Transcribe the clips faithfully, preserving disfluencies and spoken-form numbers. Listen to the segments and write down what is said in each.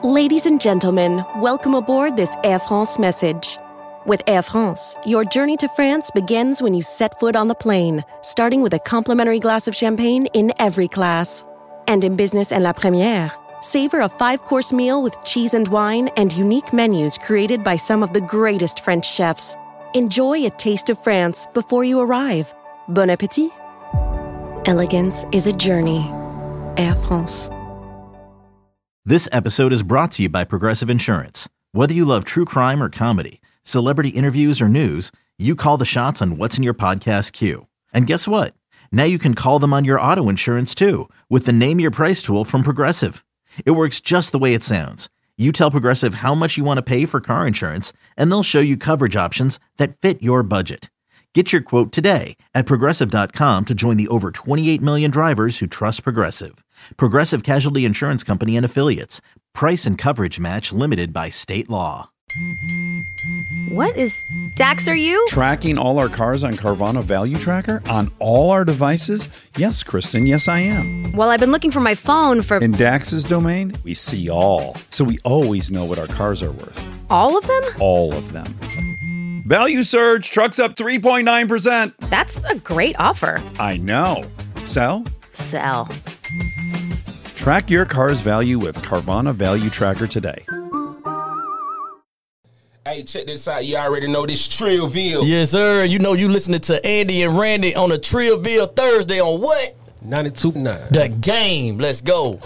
Ladies and gentlemen, welcome aboard this Air France message. With Air France, your journey to France begins when you set foot on the plane, starting with a complimentary glass of champagne in every class. And in business and La Première, savor a five-course meal with cheese and wine and unique menus created by some of the greatest French chefs. Enjoy a taste of France before you arrive. Bon appétit. Elegance is a journey. Air France. This episode is brought to you by Progressive Insurance. Whether you love true crime or comedy, celebrity interviews or news, you call the shots on what's in your podcast queue. And guess what? Now you can call them on your auto insurance too with the Name Your Price tool from Progressive. It works just the way it sounds. You tell Progressive how much you want to pay for car insurance, and they'll show you coverage options that fit your budget. Get your quote today at Progressive dot com to join the over twenty-eight million drivers who trust Progressive. Progressive Casualty Insurance Company and Affiliates. Price and coverage match limited by state law. What is... Dax, are you? Tracking all our cars on Carvana Value Tracker on all our devices? Yes, Kristen, yes I am. Well, I've been looking for my phone for... In Dax's domain, we see all. So we always know what our cars are worth. All of them? All of them. Value surge, trucks up three point nine percent. That's a great offer. I know. Sell? Sell. Track your car's value with Carvana Value Tracker today. Hey, check this out. You already know this Trillville. Yes, sir. You know you listening to Andy and Randy on a Trillville Thursday on what? ninety-two point nine. The Game. Let's go.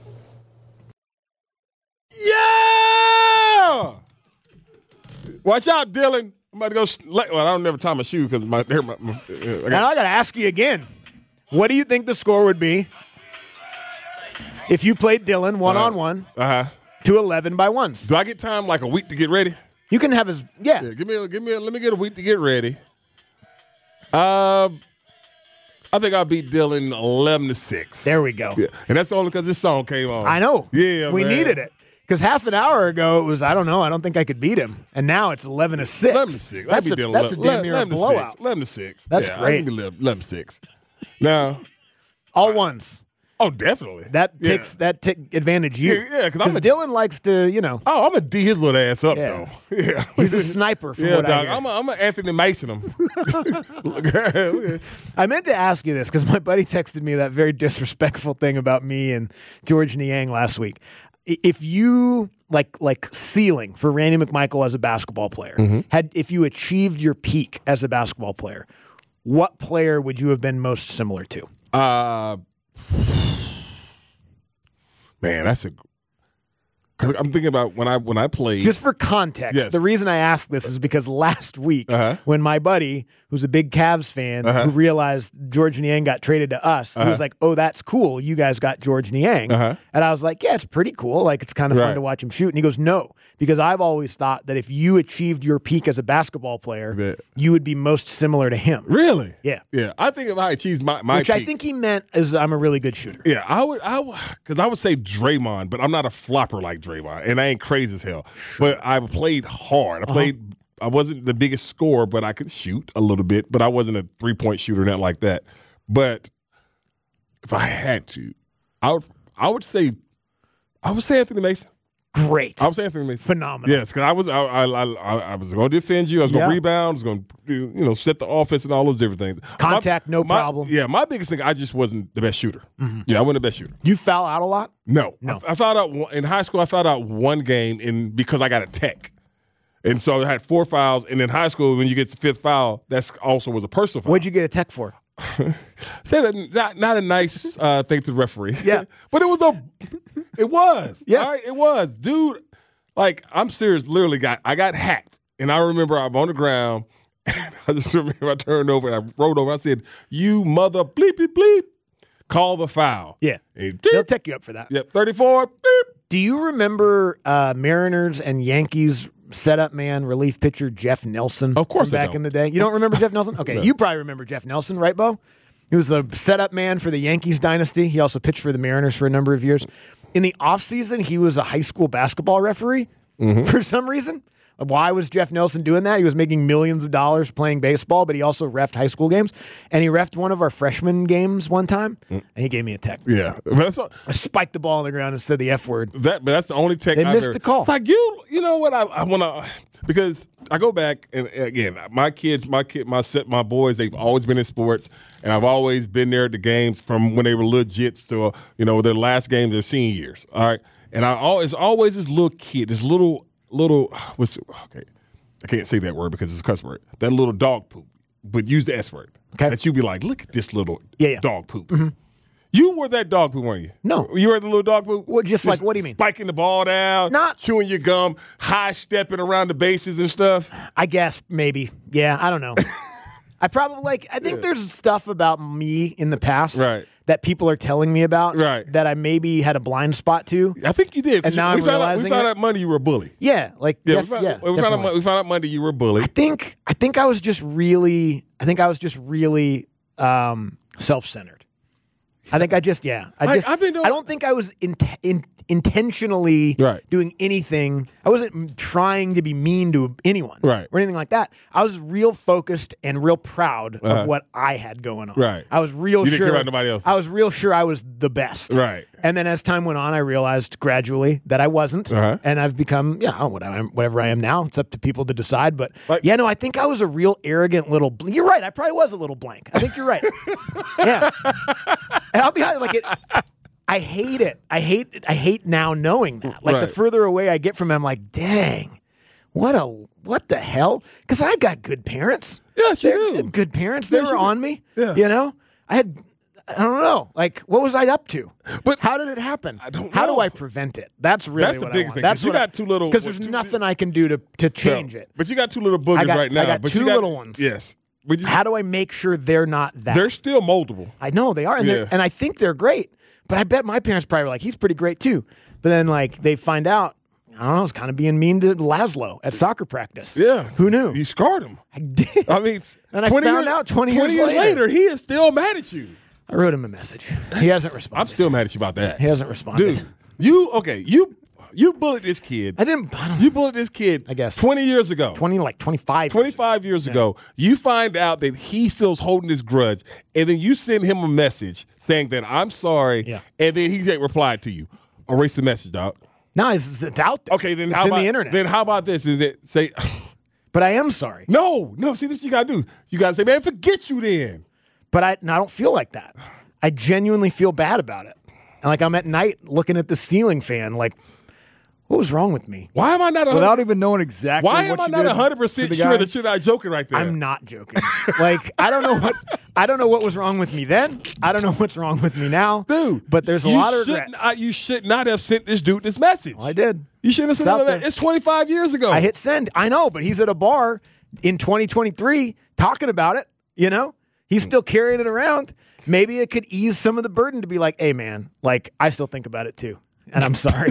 Yeah! Watch out, Dylan. I'm about to go. Well, I don't never tie my shoe because my, my, my, my I Now I got to ask you again. What do you think the score would be if you played Dylan one on one uh-huh. to eleven by ones? Do I get time like a week to get ready? You can have his yeah. yeah give me a, give me a, let me get a week to get ready. Um, I think I'll beat Dylan eleven to six. There we go. Yeah, and that's only because this song came on. I know. Yeah, we man. needed it. Because half an hour ago it was, I don't know, I don't think I could beat him. And now it's eleven to six. eleven to six. That's, a, Dylan, that's a damn near a eleven to blowout. six. eleven to six. That's yeah, great. I can be eleven to six. Now, all ones. Oh, definitely. That yeah. takes that take advantage you. Yeah, yeah, because Dylan likes to, you know. Oh, I'm gonna D his little ass up Yeah. though. Yeah, He's a sniper. From yeah, what dog. I hear. I'm a, I'm a Anthony Mason him. I meant to ask you this because my buddy texted me that very disrespectful thing about me and George Niang last week. If you like like ceiling for Randy McMichael as a basketball player, mm-hmm. had if you achieved your peak as a basketball player, what player would you have been most similar to? Uh, man, that's a. Cause I'm thinking about when I when I played. Just for context, yes. the reason I ask this is because last week, uh-huh. when my buddy, who's a big Cavs fan, uh-huh. who realized George Niang got traded to us, uh-huh. he was like, "Oh, that's cool. You guys got George Niang," uh-huh. and I was like, "Yeah, it's pretty cool. Like, it's kind of right. fun to watch him shoot." And he goes, "No, because I've always thought that if you achieved your peak as a basketball player, yeah. you would be most similar to him." Really? Yeah. Yeah. I think if I achieved my my which peak, I think he meant is I'm a really good shooter. Yeah, I would, I because I would say Draymond, but I'm not a flopper like Draymond, and I ain't crazy as hell. But I played hard. I played. Uh-huh. I wasn't the biggest scorer, but I could shoot a little bit. But I wasn't a three point shooter, not like that. But if I had to, I would. I would say, I would say Anthony Mason. Great. I would say Anthony Mason. Phenomenal. Yes, because I was. I, I, I, I was going to defend you. I was going to yeah. rebound. I was going to, you know, set the offense and all those different things. Contact, my, no my, problem. Yeah, my biggest thing, I just wasn't the best shooter. Mm-hmm. Yeah, I wasn't the best shooter. You foul out a lot? No, no. I, I fouled out one, in high school. I fouled out one game in because I got a tech, and so I had four fouls. And in high school, when you get the fifth foul, that's also was a personal foul. What'd you get a tech for? Say that not not a nice uh, thing to the referee. Yeah, but it was a, it was. Yeah, all right, it was, dude. Like I'm serious. Literally, got I got hacked, and I remember I'm on the ground. And I just remember I turned over and I rolled over. I said, "You mother bleepy bleep." Call the foul. Yeah. And they'll take you up for that. Yep, thirty-four. Beep. Do you remember uh, Mariners and Yankees setup man, relief pitcher Jeff Nelson? Of course from I back don't. in the day. You don't remember Jeff Nelson? Okay, No. you probably remember Jeff Nelson, right, Bo? He was the setup man for the Yankees dynasty. He also pitched for the Mariners for a number of years. In the offseason, he was a high school basketball referee mm-hmm. for some reason. Why was Jeff Nelson doing that? He was making millions of dollars playing baseball, but he also reffed high school games. And he reffed one of our freshman games one time, and he gave me a tech. Yeah. But that's all, I spiked the ball on the ground and said the F word. that, but that's the only tech They I've missed ever- the call. It's like, you you know what, I, I want to, because I go back, and again, my kids, my kid, my set, my boys, they've always been in sports, and I've always been there at the games from when they were legit to, you know, their last games, their senior years, all right? And I always, always this little kid, this little, little, what's it, okay, I can't say that word because it's a cuss word, that little dog poop, but use the S word. Okay. That you be like, look at this little Yeah, yeah. dog poop. Mm-hmm. You were that dog poop, weren't you? No. You were the little dog poop? Well, just like, what do you mean? Spiking the ball down, Not- chewing your gum, high stepping around the bases and stuff. I guess maybe. Yeah, I don't know. I probably like. I think there's stuff about me in the past Right. that people are telling me about Right. that I maybe had a blind spot to. I think you did. 'cause And now we I'm found out, we realizing found it. out Monday you were a bully. Yeah, like Yeah, def- we found, yeah, we, found out, definitely. we found out Monday you were a bully. I think I think I was just really I think I was just really um, self-centered. I think I just yeah. I Like, just I've been doing- I don't think I was in, in, intentionally Right. doing anything. I wasn't trying to be mean to anyone Right. or anything like that. I was real focused and real proud Uh-huh. of what I had going on. Right. I was real You didn't sure care about nobody else. I was real sure I was the best. Right. And then as time went on, I realized gradually that I wasn't, Uh-huh. and I've become, yeah, what I am, whatever I am now. It's up to people to decide. But Like- yeah, no, I think I was a real arrogant little. Bl- you're right. I probably was a little blank. I think you're right. Yeah. And I'll be honest, like it. I hate it. I hate. it. I hate now knowing that. Like the Right. further away I get from it, I'm like, dang, what a what the hell? Because I got good parents. Yes, you They're do. Good parents. They Yes, were you do. on me. Yeah. You know, I had. I don't know. Like, what was I up to? But- how did it happen? I don't How know. do I prevent it? That's really That's the what biggest I want. thing, That's 'cause you what got two little- Because what, there's two- nothing I can do to to change No. it. But you got two little boogers I got- right now. I got but two you got, little ones. Yes. But you, How do I make sure they're not that? they're still moldable. I know they are, and, they're Yeah. and I think they're great. But I bet my parents probably were like, he's pretty great too. But then, like, they find out, I don't know, it's kind of being mean to Laszlo at soccer practice. Yeah. Who knew? You scarred him. I did. I mean, it's- And I twenty found years, out twenty years later. later, he is still mad at you. I wrote him a message. He hasn't responded. I'm still mad at you about that. He hasn't responded. Dude, you, okay, you you bullied this kid. I didn't. I don't, You bullied this kid, I guess. twenty years ago. twenty, like twenty-five. twenty-five years ago, you find out that he still's holding this grudge, and then you send him a message saying that I'm sorry, Yeah. and then he ain't replied to you. Erase the message, dog. No, it's, it's out there. Okay, then it's how in about the internet. Then how about this? Is it say but I am sorry. no, no? See, this you gotta do. You gotta say, man, forget you then. But I, and I don't feel like that. I genuinely feel bad about it. And like I'm at night looking at the ceiling fan, like, what was wrong with me? Why am I not? a Without hundred- even knowing exactly Why what am I you not did hundred to percent the sure guy. that you're not joking right there? I'm not joking. Like I don't know what I don't know what was wrong with me then. I don't know what's wrong with me now, dude. But there's a you lot of should regrets. not- you should not have sent this dude this message. Well, I did. You shouldn't have It's sent out him that. there. It's twenty-five years ago. I hit send. I know, but he's at a bar in twenty twenty-three talking about it. You know, he's still carrying it around. Maybe it could ease some of the burden to be like, hey, man, like I still think about it too, and I'm sorry.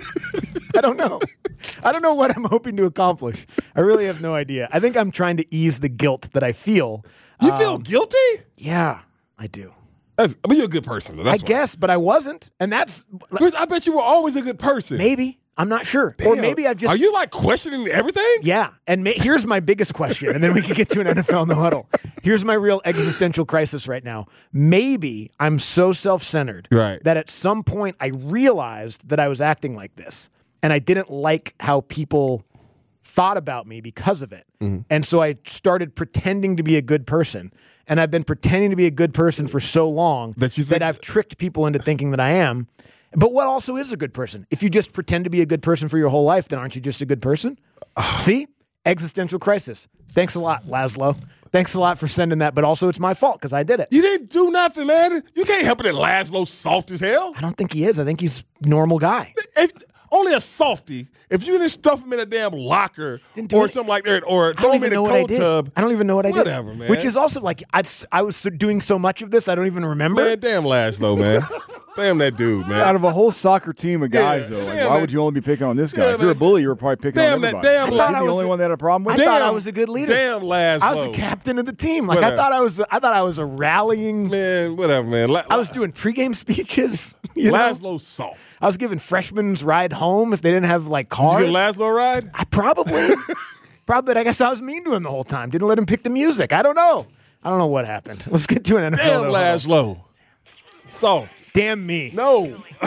I don't know. I don't know what I'm hoping to accomplish. I really have no idea. I think I'm trying to ease the guilt that I feel. You feel Um, guilty? Yeah, I do. That's, I mean, you're a good person. Though. That's I why. guess, but I wasn't, and that's Because I bet you were always a good person. maybe. I'm not sure, or Damn. maybe I just. Are you like questioning everything? Yeah, and ma- here's my biggest question, and then we can get to an N F L no huddle. Here's my real existential crisis right now. Maybe I'm so self-centered Right. that at some point I realized that I was acting like this, and I didn't like how people thought about me because of it. Mm-hmm. And so I started pretending to be a good person, and I've been pretending to be a good person for so long That you think- I've tricked people into thinking that I am. But what also is a good person? If you just pretend to be a good person for your whole life, then aren't you just a good person? See? Existential crisis. Thanks a lot, Laszlo. Thanks a lot for sending that, but also it's my fault because I did it. You didn't do nothing, man. You can't help it that Laszlo's soft as hell. I don't think he is. I think he's a normal guy. If, only a softy. If you didn't stuff him in a damn locker Didn't do or it. something like that, or I throw don't him in even a know what I cold did. tub. I don't even know what I did. Whatever, man. Which is also like I, I was so- doing so much of this, I don't even remember. Man, damn Laszlo, man. Damn that dude, man. Out of a whole soccer team of guys, Yeah, though, like, damn why that- would you only be picking on this guy? Yeah, if you're a man. bully, you were probably picking Damn on that everybody. damn I Laszlo. thought the only one that had a problem with I it. thought Damn- I was a good leader. Damn Laszlo. I was the captain of the team. Like I Whatever. thought I was. I thought I was a rallying. Man, whatever, man. La- I was doing pregame speeches. You know? Laszlo soft. I was giving freshmen's ride home if they didn't have like Did cars. you get Laszlo a ride? I probably, probably. But I guess I was mean to him the whole time. Didn't let him pick the music. I don't know. I don't know what happened. Let's get to an N F L. Damn though. Laszlo. Soft. Damn me. No.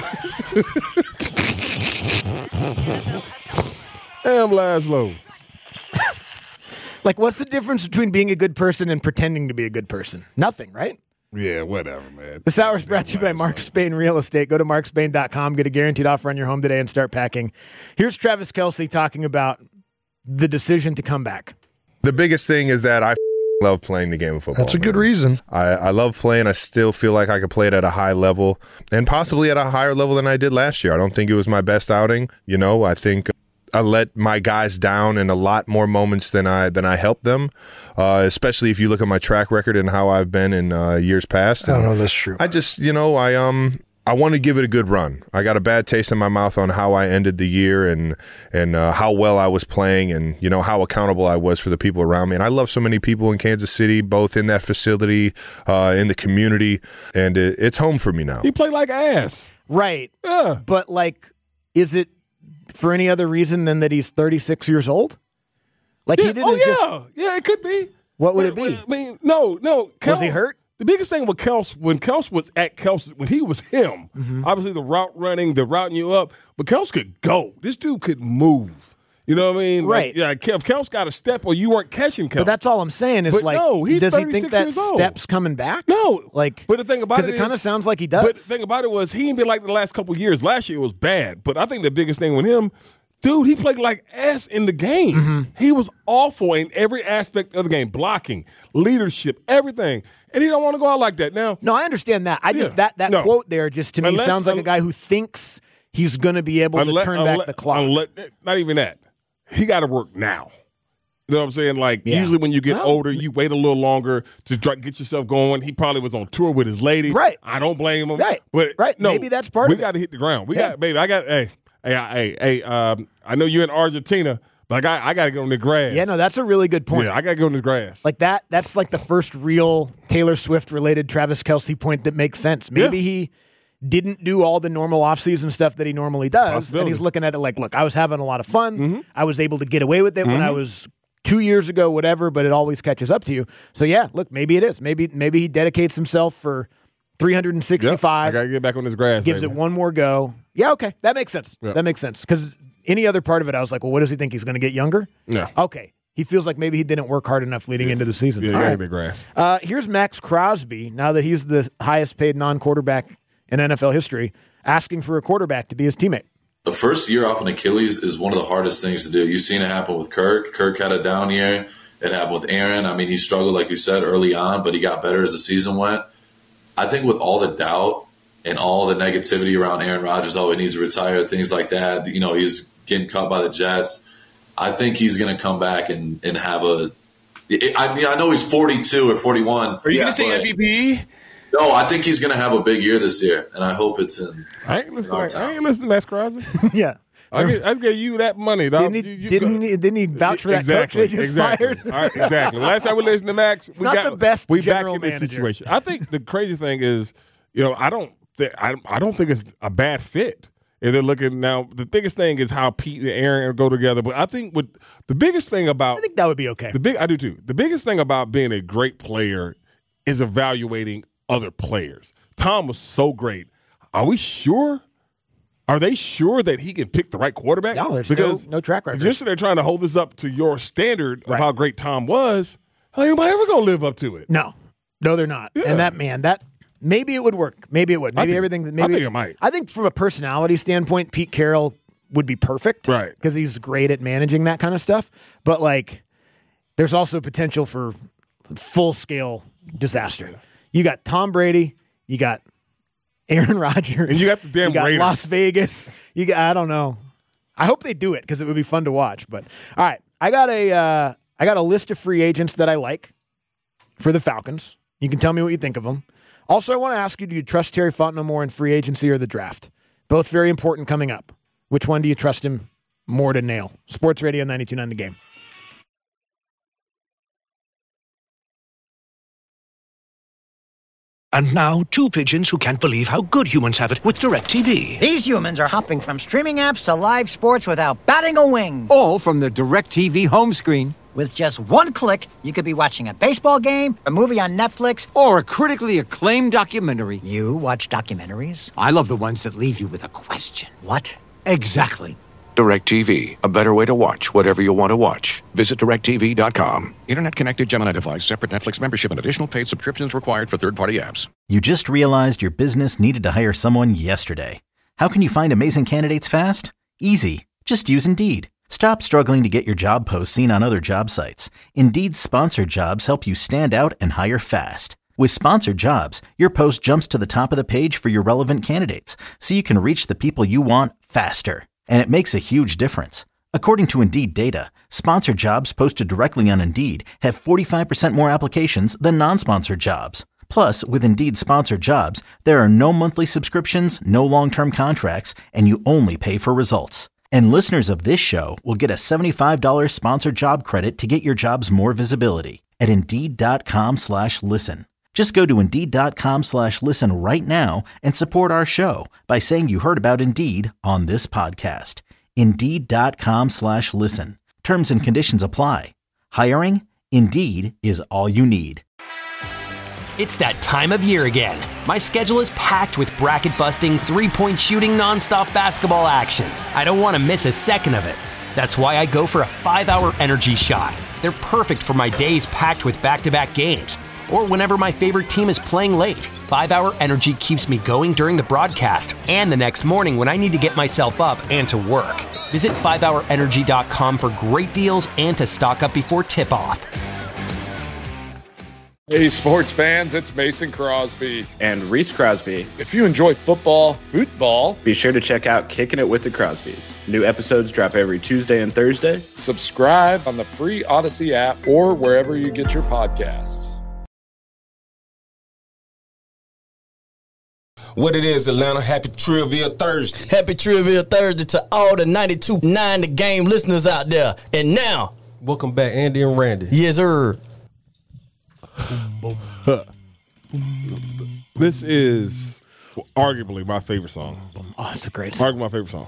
Damn Laszlo. Like, what's the difference between being a good person and pretending to be a good person? Nothing, right? Yeah, whatever, man. This hour is brought to you by Mark Spain Real Estate. Go to mark spain dot com, get a guaranteed offer on your home today, and start packing. Here's Travis Kelce talking about the decision to come back. The biggest thing is that I f- love playing the game of football. That's a good man. reason. I, I love playing. I still feel like I could play it at a high level and possibly at a higher level than I did last year. I don't think it was my best outing. You know, I think I let my guys down in a lot more moments than I than I helped them, uh, especially if you look at my track record and how I've been in uh, years past. I don't And know that's true. I just, you know, I um I want to give it a good run. I got a bad taste in my mouth on how I ended the year and and uh, how well I was playing and, you know, how accountable I was for the people around me. And I love so many people in Kansas City, both in that facility, uh, in the community, and it, it's home for me now. He played like ass. Right. Yeah. But, like, is it for any other reason than that he's thirty-six years old? Like, Yeah. he didn't Oh, just. yeah. Yeah, it could be. What would it But- be? I mean, no, no. Was he Kels- hurt? The biggest thing with Kels, when Kels was at Kels, when he was him, Mm-hmm. obviously the route running, the routing you up, but Kels could go. This dude could move. You know what I mean? Right. Like, yeah, if Kels got a step or you weren't catching Kels. But that's all I'm saying is, But like, no, he's does he thirty-six think that years old. step's coming back? No. Like, But the thing about because it it kind of is- sounds like he does. But the thing about it was he ain't been like the last couple of years. Last year it was bad. But I think the biggest thing with him, dude, he played like ass in the game. Mm-hmm. He was awful in every aspect of the game. Blocking, leadership, everything. And he don't want to go out like that. Now, No, I understand that. I just Yeah. that that No. quote there just to me Unless- sounds like a un- guy who thinks he's going to be able to turn back the clock. unless- not even that. He got to work now. You know what I'm saying? Like, Yeah. usually when you get Well, older, you wait a little longer to try, get yourself going. He probably was on tour with his lady. Right. I don't blame him. Right. But Right. no, Maybe that's part we of it. got to hit the ground. We Yeah. got, baby, I got, hey, hey, I- hey, hey, um, I know you're in Argentina, but I got, I got to get on the grass. Yeah, no, that's a really good point. Yeah, I got to go on the grass. Like that, that's like the first real Taylor Swift related Travis Kelce point that makes sense. Maybe Yeah. he didn't do all the normal offseason stuff that he normally does. And Possibility. he's looking at it like, look, I was having a lot of fun. Mm-hmm. I was able to get away with it when I was two years ago, whatever, but it always catches up to you. So yeah, look, maybe it is. Maybe maybe he dedicates himself for three hundred Yep. I sixty-five, got to get back on this grass. gives baby. it one more go. Yeah, okay. That makes sense. Yeah. That makes sense. Because any other part of it, I was like, well, what does he think? He's going to get younger? Yeah. Okay. He feels like maybe he didn't work hard enough leading into the season. Yeah, you All got right. to the grass. Uh, here's Max Crosby, now that he's the highest paid non quarterback in N F L history, asking for a quarterback to be his teammate. The first year off an Achilles is one of the hardest things to do. You've seen it happen with Kirk. Kirk had a down year. It happened with Aaron. I mean, he struggled, like you said, early on, but he got better as the season went. I think with all the doubt and all the negativity around Aaron Rodgers, oh, he needs to retire, things like that, you know, he's getting cut by the Jets. I think he's going to come back and, and have a – I mean, I know he's forty-two or forty-one. Are you Yeah, going to say but- M V P? No, I think he's going to have a big year this year, and I hope it's in I ain't listening, our I town. ain't listening to Max Crosby. yeah. I get, I get you that money, dog. Didn't he, You- you didn't, go- he, didn't he vouch for that exactly, coach they just exactly. fired? All right, exactly. Last time we listened to Max, we not got the best we back general in this manager. situation. I think the crazy thing is, you know, I don't, th- I, I don't think it's a bad fit. If they're looking now, the biggest thing is how Pete and Aaron go together. But I think with the biggest thing about I think that would be okay. the big, I do too. The biggest thing about being a great player is evaluating other players. Tom was so great. Are we sure? Are they sure that he can pick the right quarterback? No, there's because no- no track record. Just so they're trying to hold this up to your standard of Right. how great Tom was. How anybody ever gonna live up to it? No, no, they're not. Yeah. And that man, that maybe it would work. Maybe it would. Maybe think- everything. I Maybe think it might. I think from a personality standpoint, Pete Carroll would be perfect, Right. Because he's great at managing that kind of stuff. But like, there's also potential for full scale disaster. You got Tom Brady. You got Aaron Rodgers. And you got the damn you got Raiders. Las Vegas. You got. I don't know. I hope they do it because it would be fun to watch. But all right, I got a uh, I got a list of free agents that I like for the Falcons. You can tell me what you think of them. Also, I want to ask you, do you trust Terry Fontenot more in free agency or the draft? Both very important coming up. Which one do you trust him more to nail? Sports Radio ninety-two point nine The Game. And now, two pigeons who can't believe how good humans have it with DirecTV. These humans are hopping from streaming apps to live sports without batting a wing. All from the DirecTV home screen. With just one click, you could be watching a baseball game, a movie on Netflix, or a critically acclaimed documentary. You watch documentaries? I love the ones that leave you with a question. What? Exactly. DirecTV, a better way to watch whatever you want to watch. Visit direct T V dot com. Internet connected Gemini device, separate Netflix membership, and additional paid subscriptions required for third-party apps. You just realized your business needed to hire someone yesterday. How can you find amazing candidates fast? Easy. Just use Indeed. Stop struggling to get your job posts seen on other job sites. Indeed's sponsored jobs help you stand out and hire fast. With sponsored jobs, your post jumps to the top of the page for your relevant candidates, so you can reach the people you want faster. And it makes a huge difference. According to Indeed data, sponsored jobs posted directly on Indeed have forty-five percent more applications than non-sponsored jobs. Plus, with Indeed sponsored jobs, there are no monthly subscriptions, no long-term contracts, and you only pay for results. And listeners of this show will get a seventy-five dollars sponsored job credit to get your jobs more visibility at Indeed.com slash listen. Just go to Indeed.com slash listen right now and support our show by saying you heard about Indeed on this podcast. Indeed.com slash listen. Terms and conditions apply. Hiring? Indeed is all you need. It's that time of year again. My schedule is packed with bracket-busting, three-point shooting, nonstop basketball action. I don't want to miss a second of it. That's why I go for a five-hour energy shot. They're perfect for my days packed with back-to-back games, or whenever my favorite team is playing late. five-hour energy keeps me going during the broadcast and the next morning when I need to get myself up and to work. Visit five hour energy dot com for great deals and to stock up before tip-off. Hey, sports fans, it's Mason Crosby. And Reese Crosby. If you enjoy football, football, be sure to check out Kicking It with the Crosbys. New episodes drop every Tuesday and Thursday. Subscribe on the free Odyssey app or wherever you get your podcasts. What it is, Atlanta. Happy Trivia Thursday. Happy Trivia Thursday to all the ninety-two point nine The Game listeners out there. And now, welcome back, Andy and Randy. Yes, sir. This is arguably my favorite song. Oh, it's a great song. Arguably my favorite song.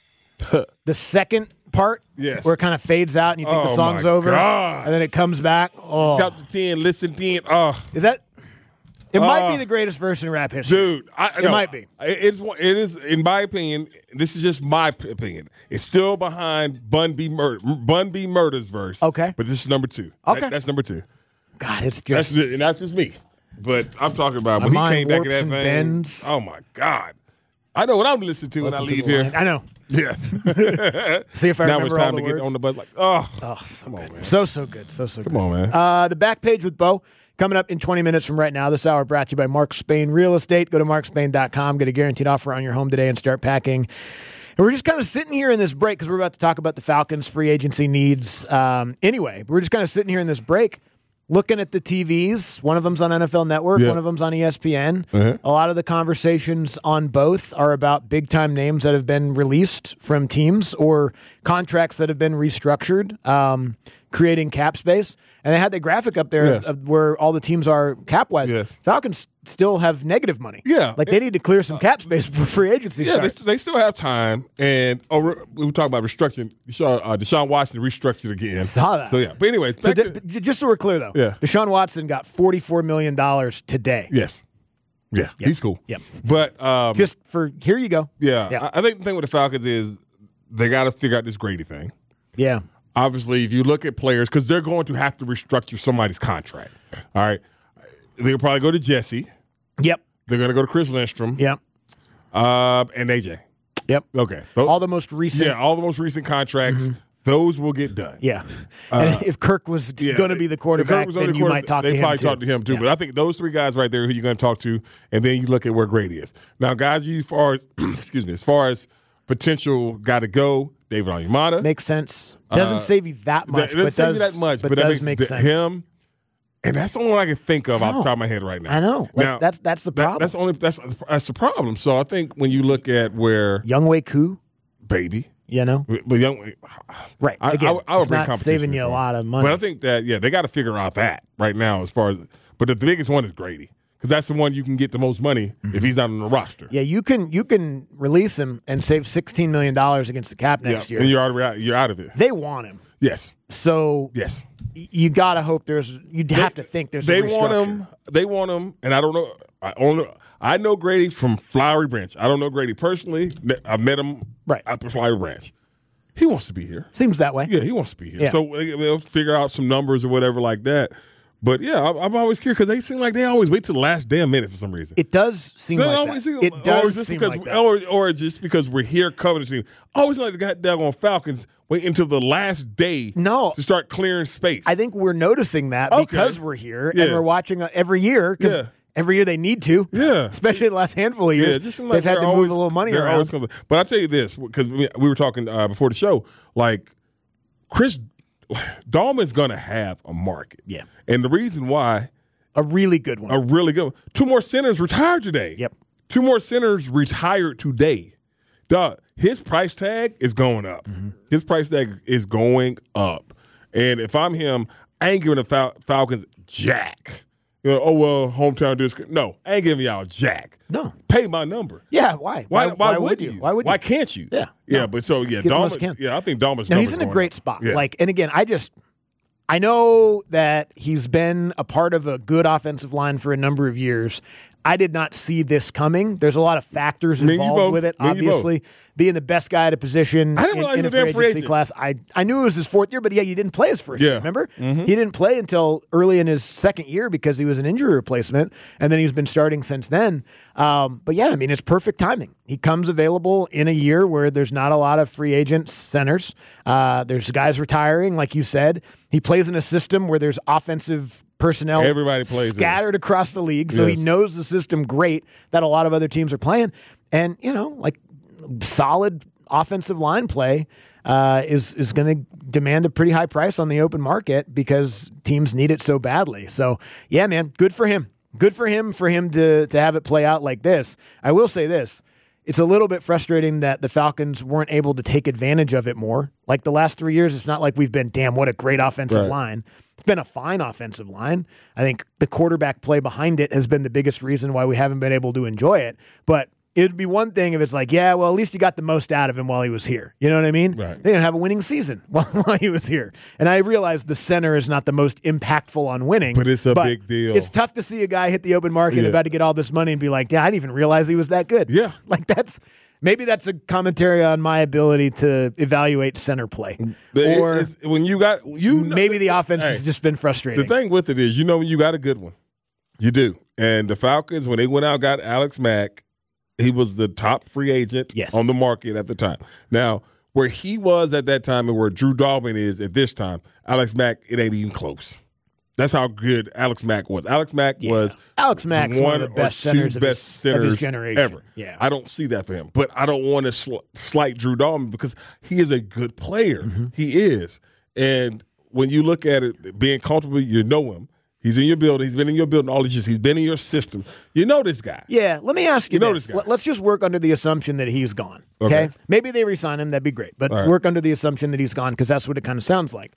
The second part, yes, where it kind of fades out and you think oh the song's over, God. and then it comes back. Oh, Count to ten, listen ten. Oh, is that? It uh, might be the greatest verse in rap history, dude. I, it no, might be. It's it is, in my opinion. This is just my opinion. It's still behind Bun B Murder, Bun B Murder's verse. Okay, but this is number two. Okay, that, that's number two. God, it's just that's, and that's just me. But I'm talking about my when he mind came back in warps that and thing. bends. Oh my God, I know what I'm listening to when I leave here. I know. Yeah. See if I now remember it's time all the to words. get on the bus. Like, oh, oh so come good. on, man. So so good. So so come good. on, man. Uh, the back page with Bo coming up in twenty minutes from right now. This hour brought to you by Mark Spain Real Estate. Go to mark spain dot com. Get a guaranteed offer on your home today and start packing. And we're just kind of sitting here in this break because we're about to talk about the Falcons' free agency needs. Um, anyway, we're just kind of sitting here in this break, looking at the T Vs. One of them's on N F L Network. Yeah. One of them's on E S P N. Uh-huh. A lot of the conversations on both are about big-time names that have been released from teams or contracts that have been restructured, um, creating cap space. And they had the graphic up there Yes. of where all the teams are cap-wise. Yes. Falcons still have negative money. Yeah. Like, they need to clear some cap space for free agency Yeah, they, starts. they still have time. And oh, we were talking about restructuring. Deshaun, uh, Deshaun Watson restructured again. Saw that. So, yeah. But anyway, So back th- to, j- just so we're clear, though, Yeah. Deshaun Watson got forty-four million dollars today. yes. Yeah, Yep. he's cool. Yep. But um, Just for, here you go. yeah, Yeah. I, I think the thing with the Falcons is they got to figure out this Grady thing. Yeah. Obviously, if you look at players, because they're going to have to restructure somebody's contract. All right. They'll probably go to Jesse. Yep. They're going to go to Chris Lindstrom. Yep. Uh, and A J. Yep. Okay. Those, All the most recent. yeah, all the most recent contracts, Mm-hmm. those will get done. Yeah. Uh, and if Kirk was Yeah, going to be the if Kirk quarterback, was on then the you quarter- might talk they to him probably too. talk to him too. Yeah. But I think those three guys right there who you're going to talk to, and then you look at where Grady is. Now, guys, you as far as excuse me, as far as potential got to go, David Onyemata Makes sense. Doesn't Uh, save you that much, That- it doesn't but save does, you that much, but, but, that does makes make th- sense. him And that's the only one I can think of off the top of my head right now. I know. Like, now, that's that's the that- problem. that's only that's that's the problem. So I think when you look at where Younghoe Koo, baby, you know, but young, right? I, Again, I, would- I would it's bring not competition saving you a for it. lot of money. But I think that yeah, they got to figure out that right now as far as. But the biggest one is Grady because that's the one you can get the most money Mm-hmm. if he's not on the roster. Yeah, you can you can release him and save sixteen million dollars against the cap next yeah, year. and you're already out, you're out of it. They want him. Yes. So yes, y- you got to hope there's. You'd have to think there's. They a want restructure. him. They want him, and I don't know. I only I know Grady from Flowery Branch. I don't know Grady personally. I've met him right at Flowery Branch. He wants to be here. Seems that way. Yeah, he wants to be here. Yeah. So uh, they'll figure out some numbers or whatever like that. But yeah, I'm, I'm always curious because they seem like they always wait till the last damn minute for some reason. It does seem They like always that. seem- It or does just seem because, like that. Or, or just because we're here covering the team. Always like the goddamn Falcons wait until the last day no. to start clearing space. I think we're noticing that Okay. because we're here Yeah. and we're watching uh, every year because Yeah. every year they need to. Yeah. Especially the last handful of years. Yeah, it just seems They've like had to they're move always- a little money they're around. always coming- But I'll tell you this, because we, we were talking uh, before the show, like Chris Dahlman's going to have a market. Yeah. And the reason why. A really good one. A really good one. Two more centers retired today. Yep. Two more centers retired today. Dog, his price tag is going up. Mm-hmm. His price tag is going up. And if I'm him, I ain't giving the Fal- Falcons jack. You know, oh, well, hometown discount. No, I ain't giving y'all jack. No. Pay my number. Yeah, why? Why, Why- why, why would would you? you? Why would Why you? can't you? Yeah. Yeah, No. but so, yeah, Get the most Dahmer, you can. yeah, I think Dahmer's No, he's number's in a going great up. spot. Yeah. Like, and again, I just, I know that he's been a part of a good offensive line for a number of years. I did not see this coming. There's a lot of factors Me and you involved both. with it. Me and you Obviously, being the best guy at a position I didn't in, realize in he a was a free free agency agent. class. I I knew it was his fourth year, but yeah, you didn't play his first Yeah. year. Remember, Mhm. he didn't play until early in his second year because he was an injury replacement, and then he's been starting since then. Um, but yeah, I mean, it's perfect timing. He comes available in a year where there's not a lot of free agent centers. Uh, there's guys retiring, like you said. He plays in a system where there's offensive personnel Everybody plays in it. scattered across the league, so Yes. he knows the system great that a lot of other teams are playing. And, you know, like solid offensive line play uh, is is going to demand a pretty high price on the open market because teams need it so badly. So, yeah, man, good for him. Good for him for him to to have it play out like this. I will say this. It's a little bit frustrating that the Falcons weren't able to take advantage of it more. Like the last three years, it's not like we've been, damn, what a great offensive Right. line. It's been a fine offensive line. I think the quarterback play behind it has been the biggest reason why we haven't been able to enjoy it. But it'd be one thing if it's like, yeah, well, at least you got the most out of him while he was here. You know what I mean? Right. They didn't have a winning season while, while he was here. And I realize the center is not the most impactful on winning. But it's a big deal. It's tough to see a guy hit the open market Yeah. about to get all this money and be like, yeah, I didn't even realize he was that good. Yeah. Like that's maybe that's a commentary on my ability to evaluate center play. It- or it's- when you got you know- maybe the offense has Hey, just been frustrating. The thing with it is, you know, when you got a good one, you do. And the Falcons, when they went out, and got Alex Mack. He was the top free agent Yes. on the market at the time. Now, where he was at that time and where Drew Dahlman is at this time, Alex Mack, it ain't even close. That's how good Alex Mack was. Alex Mack Yeah. was Alex Mack's one of the or best two centers of best his- of centers his generation. ever. Yeah. I don't see that for him, but I don't want to sl- slight Drew Dahlman because he is a good player. Mm-hmm. He is, and when you look at it, being comfortable, you know him. He's in your building. He's been in your building all these years. He's been in your system. You know this guy. Yeah, let me ask you, You know this. this guy. Let- Let's just work under the assumption that he's gone. Okay? Okay. Maybe they resign him. That'd be great. But All right. work under the assumption that he's gone because that's what it kind of sounds like.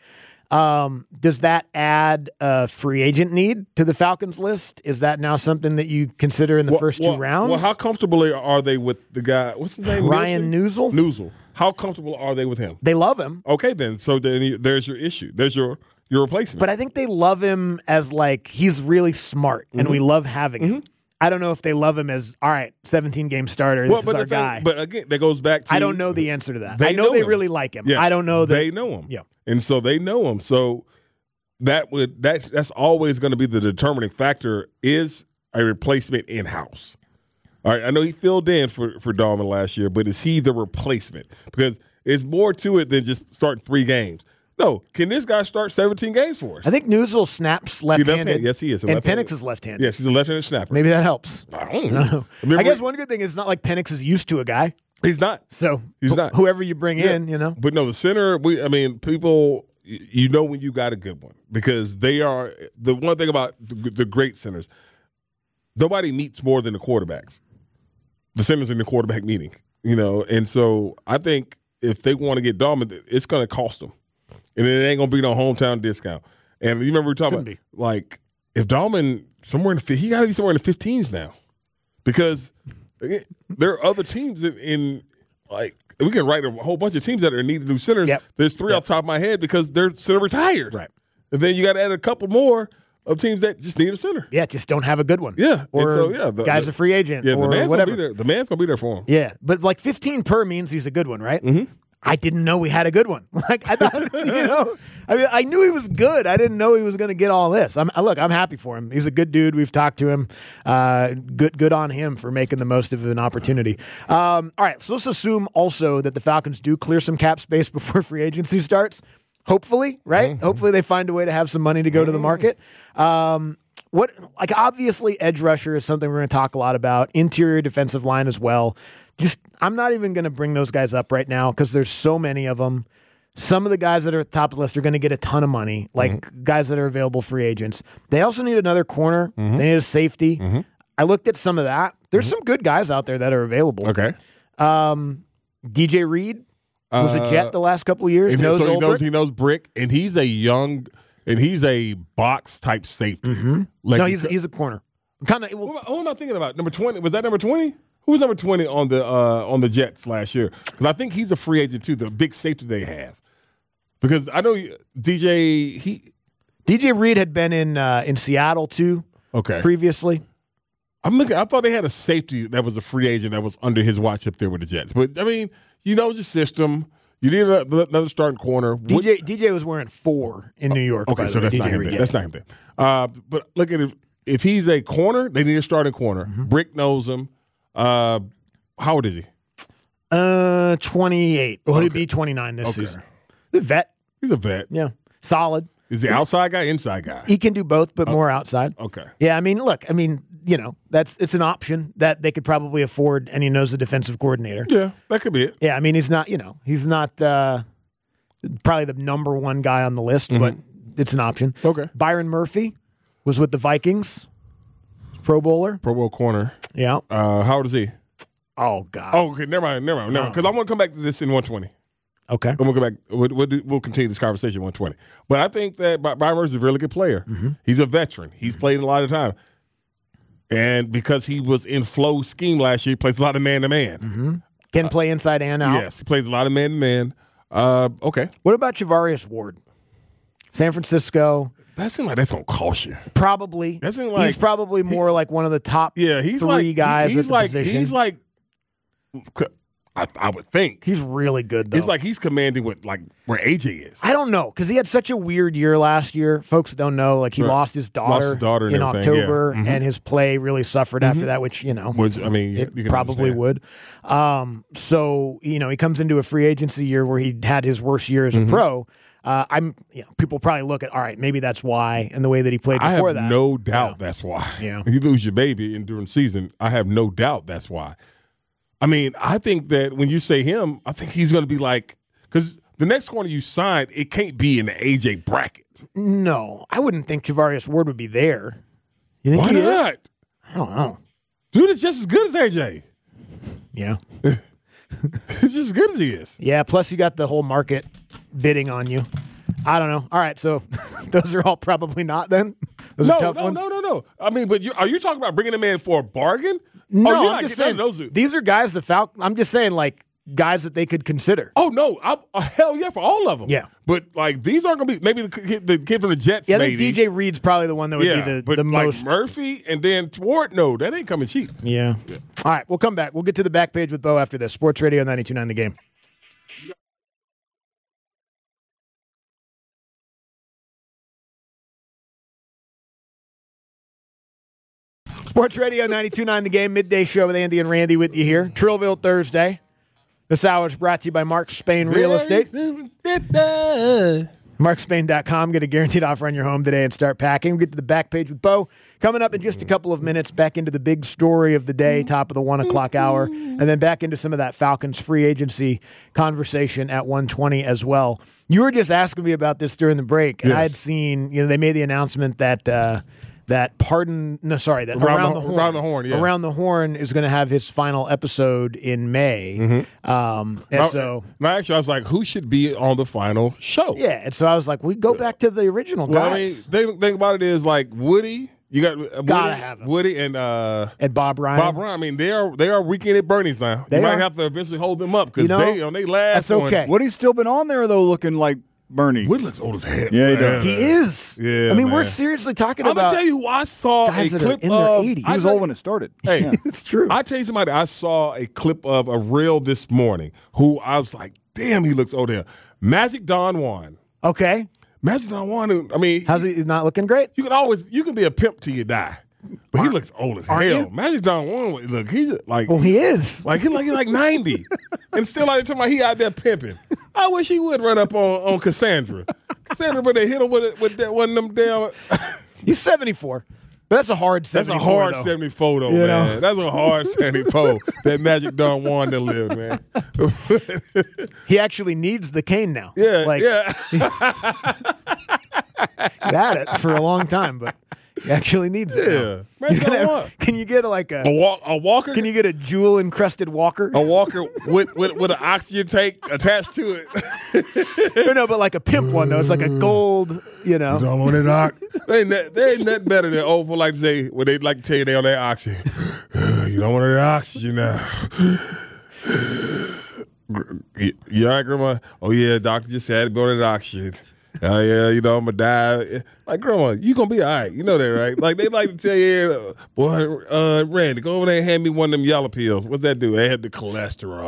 Um, does that add a free agent need to the Falcons list? Is that now something that you consider in the Well- first well- two rounds? Well, how comfortable are they with the guy? What's his name? Ryan Nielsen? Newsel. How comfortable are they with him? They love him. Okay, then. So then you- there's your issue. There's your your replacement. But I think they love him as like he's really smart and Mhm. we love having him. I don't know if they love him as all right, seventeen game starter. This Well, is but our the thing- guy. but again, that goes back to I don't know the answer to that. They I know, they him. really like him. Yeah, I don't know that they know him. Yeah. And so they know him. So that would that that's always going to be the determining factor is a replacement in house. All right, I know he filled in for for Dahlman last year, but is he the replacement? Because it's more to it than just starting three games. No, can this guy start seventeen games for us? I think Newsel snaps left-handed. left-handed. Yes, he is. a And left-handed. Penix is left-handed. Yes, he's a left-handed snapper. Maybe that helps. I don't I, know. I guess one good thing is it's not like Penix is used to a guy. He's not. So He's wh- not. Whoever you bring Yeah. in, you know. But no, the center, we I mean, people you know when you got a good one because they are the one thing about the, the great centers. Nobody meets more than the quarterbacks. The centers in the quarterback meeting, you know, and so I think if they want to get Dahlman, it's going to cost them, and it ain't going to be no hometown discount. And you remember we were talking Shouldn't about like if Dahlman somewhere in the he got to be somewhere in the fifteens now because there are other teams in, in like. We can write a whole bunch of teams that are in need of new centers. Yep. There's three Yep. off the top of my head because they're center retired. Right. And then you got to add a couple more of teams that just need a center. Yeah, just don't have a good one. Yeah. Or and so, yeah, the, guy's the, a free agent Yeah, the or man's whatever. Gonna be there. The man's going to be there for him. Yeah, but like fifteen per means he's a good one, right? Mm-hmm. I didn't know we had a good one. Like I thought, you know, I mean, I knew he was good. I didn't know he was going to get all this. I'm look, I'm happy for him. He's a good dude. We've talked to him. Uh, good, good on him for making the most of an opportunity. Um, all right, so let's assume also that the Falcons do clear some cap space before free agency starts. Hopefully, right? Mm-hmm. Hopefully they find a way to have some money to go to the market. Um, what like obviously edge rusher is something we're going to talk a lot about. Interior defensive line as well. Just I'm not even going to bring those guys up right now because there's so many of them. Some of the guys that are at the top of the list are going to get a ton of money, like mm-hmm. guys that are available free agents. They also need another corner. Mm-hmm. They need a safety. Mm-hmm. I looked at some of that. There's mm-hmm. some good guys out there that are available. Okay. Um, D J Reed was uh, a Jet the last couple of years. And knows so he Ulbrich. knows he knows Brick, and he's a young and he's a box type safety. Mm-hmm. Like no, he's he's a corner. Kind of. Well, who, who am I thinking about? Number twenty was that number twenty? Who was number twenty on the uh, on the Jets last year? Because I think he's a free agent too. The big safety they have. Because I know D J he D J Reed had been in uh, in Seattle too. Okay. Previously, I'm looking. I thought they had a safety that was a free agent that was under his watch up there with the Jets. But I mean, you know the system. You need another starting corner. D J D J was wearing four in New York. Okay, so that's not him. Then. That's not him. Then. Uh, but look at it. If he's a corner, they need a starting corner. Mm-hmm. Brick knows him. Uh, how old is he? Uh, twenty-eight. Well, okay. he'll be twenty-nine this okay. season. He's a vet. He's a vet. Yeah, solid. Is he outside guy, inside guy? He can do both, but oh. more outside. Okay. Yeah, I mean, look, I mean, you know, that's it's an option that they could probably afford, and he knows the defensive coordinator. Yeah, that could be it. Yeah, I mean, he's not, you know, he's not uh, probably the number one guy on the list, mm-hmm. but it's an option. Okay. Byron Murphy was with the Vikings, Pro Bowler, Pro Bowl corner. Yeah. Uh, how old is he? Oh God. Oh, okay. Never mind. Never mind. Never mind. Because I want to come back to this in one twenty. Okay. I'm gonna go back. We'll, we'll, do, we'll continue this conversation at one twenty. But I think that Byron Murphy is a really good player. Mm-hmm. He's a veteran. He's played a lot of time. And because he was in flow scheme last year, he plays a lot of man-to-man. Mm-hmm. Can uh, play inside and out. Yes, he plays a lot of man-to-man. Uh, okay. What about Javarius Ward? San Francisco. That seems like that's going to cost you. Probably. That seems like he's probably more he, like one of the top yeah, he's three like, guys he, he's at the like, position. He's like I, I would think. He's really good, though. It's like he's commanding what, like, where A J is. I don't know, because he had such a weird year last year. Folks don't know. Like, he right. lost his daughter, lost his daughter in October, yeah. mm-hmm. and his play really suffered mm-hmm. after that, which, you know, which, I mean, it you can probably understand. would. Um, so, you know, he comes into a free agency year where he had his worst year as mm-hmm. a pro. Uh, I'm, you know, people probably look at, all right, maybe that's why, and the way that he played before I have that. no doubt yeah. that's why. Yeah. If you lose your baby in during the season, I have no doubt that's why. I mean, I think that when you say him, I think he's going to be like, because the next corner you sign, it can't be in the A J bracket. No, I wouldn't think Javarius Ward would be there. You think Why he not? Is? I don't know. Dude, it's just as good as A J. Yeah. It's just as good as he is. Yeah, plus you got the whole market bidding on you. I don't know. All right, so those are all probably not then? Those no, are tough no, ones? no, no, no. I mean, but you, are you talking about bringing them in for a bargain? No, oh, you're I'm not just getting saying, those. These are guys the Falcons. I'm just saying, like, guys that they could consider. Oh, no. I, uh, hell yeah, for all of them. Yeah. But, like, these aren't going to be – maybe the kid, the kid from the Jets, yeah, I maybe. think D J Reed's probably the one that would yeah, be the, but the like most – Murphy and then Ward, no, that ain't coming cheap. Yeah. yeah. All right, we'll come back. We'll get to the back page with Bo after this. Sports Radio ninety-two point nine The Game. Sports Radio ninety-two point nine The Game, midday show with Andy and Randy with you here. Trillville Thursday. This hour is brought to you by Mark Spain Real Estate. mark spain dot com. Get a guaranteed offer on your home today and start packing. We'll get to the back page with Bo. Coming up in just a couple of minutes, back into the big story of the day, top of the one o'clock hour, and then back into some of that Falcons free agency conversation at one twenty as well. You were just asking me about this during the break, and Yes. I had seen, you know, they made the announcement that uh, that pardon, no, sorry, that Around around, the- the, horn, Around the Horn, yeah. Around the Horn is going to have his final episode in May. Mm-hmm. Um, and Now, so, now, actually, I was like, who should be on the final show? yeah, and so I was like, we go back to the original Well, guys. I mean, think, think about it is like Woody. You got uh, Woody, Gotta have him. Woody and uh, and Bob Ryan. Bob Ryan. I mean, they are they are weekend at Bernie's now. They you might are. have to eventually hold them up because You know, they on they last. that's one- okay. Woody's still been on there though, looking like Bernie. Woody looks old as hell. Yeah, he does. He is. Yeah, I mean, we're man. seriously talking I'm about. gonna tell you who I saw guys a that are clip in their of. eighties. He was I old when it started. Hey, Yeah. It's true. I tell you somebody I saw a clip of a reel this morning who I was like, damn, he looks old here. Magic Don Juan. Okay. Magic Don Juan. I mean, how's he not looking great? You can always you can be a pimp till you die. But he looks old as hell. aren't you? Magic Don Juan, look, he's like Well, he is. like he's like he's like ninety, and still like talking about he out there pimping. I wish he would run up on, on Cassandra. Cassandra, but they hit him with it with that one of them damn. He's seventy-four. But that's a hard That's a seventy-four. hard though. seventy-four though, You man. know? That's a hard seventy-four. That Magic Don Juan that lived, man. He actually needs the cane now. Yeah, like, yeah. He had it for a long time, but he actually needs it. Yeah. now. Magic You Don gotta- Juan. Can you get like a, A walk, a walker, Can you get a jewel encrusted walker? a walker with with with an oxygen tank attached to it. no, no, but like a pimp one though. It's like a gold. You know. Don't want it, Doc. They ain't, that, they ain't nothing better than old people like to say when they like to tell you they on that oxygen. You don't want that oxygen now. You, you all right, Grandma? Oh yeah, doctor just said go on that oxygen. Oh yeah, you know I'm gonna die. Like Grandma, you gonna be all right. You know that, right? Like they like to tell you, boy, uh, Randy, go over there and hand me one of them yellow pills. What's that do? They had the cholesterol.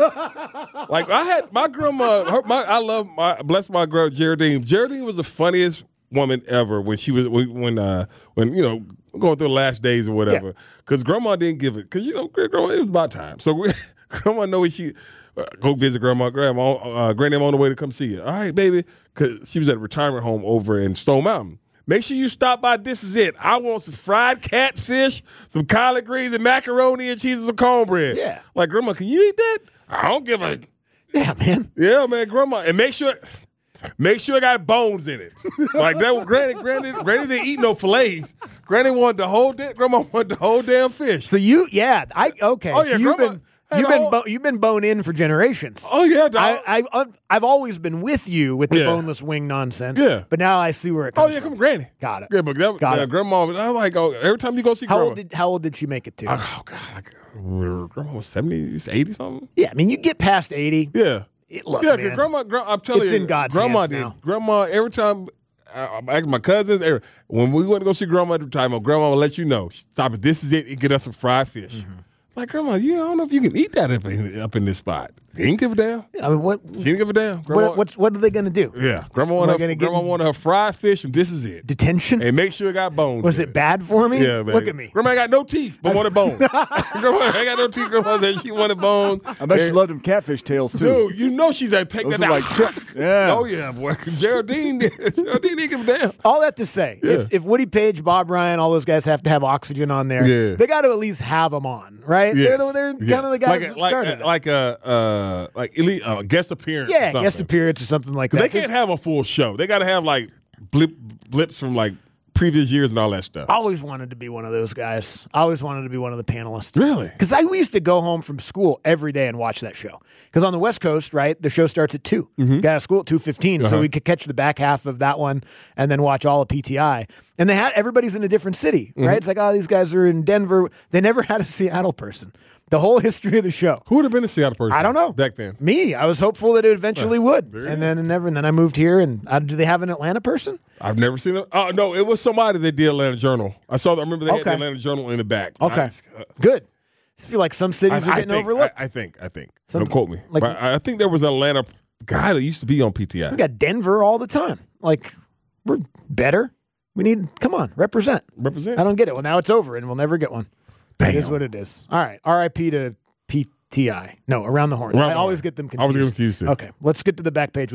Like I had my grandma. Her, my I love my bless my girl Geraldine. Geraldine was the funniest woman ever when she was when uh when you know going through the last days or whatever. Because grandma didn't give it. Because you know grandma it was about time. So we, grandma know when she. Uh, go visit grandma, grandma, uh, granny. I'm on the way to come see you. All right, baby, because she was at a retirement home over in Stone Mountain. Make sure you stop by. This is it. I want some fried catfish, some collard greens, and macaroni and cheese and some cornbread. Yeah. Like grandma, can you eat that? I don't give a. Yeah, man. Yeah, man, grandma, and make sure, make sure it got bones in it. Like that. Was, granny, granny, granny didn't eat no fillets. Granny wanted the whole. Da- grandma wanted the whole damn fish. So you, yeah, I okay. Oh, yeah, so you've grandma- been. Hey, You've the been whole- bo- you've been bone in for generations. Oh yeah, dog. I, I I've always been with you with the Yeah. boneless wing nonsense. Yeah. but now I see where it oh comes yeah, from. come granny. Got it. Yeah, but that, Got yeah, it. grandma. was- I'm like, oh, every time you go see How grandma. old did how old did she make it to? Oh God, like, grandma was seventies, eighty something. yeah, I mean you get past eighty. Yeah, It- look, yeah. man, Cause grandma, gra- I'm telling it's you, in God's grandma hands did. now. Grandma, every time I, I asked my cousins, every, when we went to go see grandma at the time, grandma will let you know. Stop it. This is it. And get us some fried fish. Mm-hmm. Like grandma, you I don't know if you can eat that up in, up in this spot. He didn't give a damn. I mean, what She didn't give a damn. Grandma, what what's, what are they going to do? yeah, grandma Am I wanted her, gonna get grandma in- wanted her fried fish, and this is it. Detention? And make sure it got bones. Was in it bad for me? Yeah, man. Look at me. Grandma ain't got no teeth, but wanted bones. Grandma ain't got no teeth. Grandma said she wanted bones. I bet she And- loved them catfish tails too. Dude, you know she's like, take Those that are out. like chips. Yeah. Oh, yeah, boy. Geraldine, did- Geraldine didn't give a damn. All that to say, if, if Woody Page, Bob Ryan, all those guys have to have oxygen on there, Yeah. they got to at least have them on, right? Yes. They're, the, they're Yeah. kind of the guys like, that like, started it. like a uh, like elite uh, guest appearance. or Yeah, something. guest appearance or something like 'Cause that. they can't have a full show. They got to have like blip blips from like previous years and all that stuff. I always wanted to be one of those guys. I always wanted to be one of the panelists. Really? Because I we used to go home from school every day and watch that show. Because on the West Coast, right, the show starts at two. Mhm. Got out of school at two fifteen, Uh-huh. so we could catch the back half of that one and then watch all of P T I. And they had everybody's in a different city, right? Mhm. It's like, oh, these guys are in Denver. They never had a Seattle person. The whole history of the show. Who would have been a Seattle person? I don't know. Back then. Me, I was hopeful that it eventually would, there and then it never. And then I moved here. And uh, do they have an Atlanta person? I've never seen it. Oh, no, it was somebody that did Atlanta Journal. I saw that. I remember they had Okay. the Atlanta Journal in the back. Okay, I, uh, good. I feel like some cities I- are I getting think, overlooked. I, I think. I think. Some- Don't quote me. like- but I I think there was an Atlanta guy that used to be on P T I. We got Denver all the time. Like, we're better. We need, come on, represent. Represent. I don't get it. Well, now it's over and we'll never get one. It is Damn. what it is. All right. R I P to P T I. No, Around the Horn. Around I the always Horn. get them I was confused. confused too. Okay. Let's get to the back page with Bo.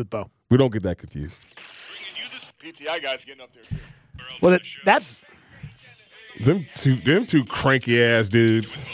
We don't get that confused. P T I guys getting up there too. Well, that, that's Them two, them two cranky ass dudes.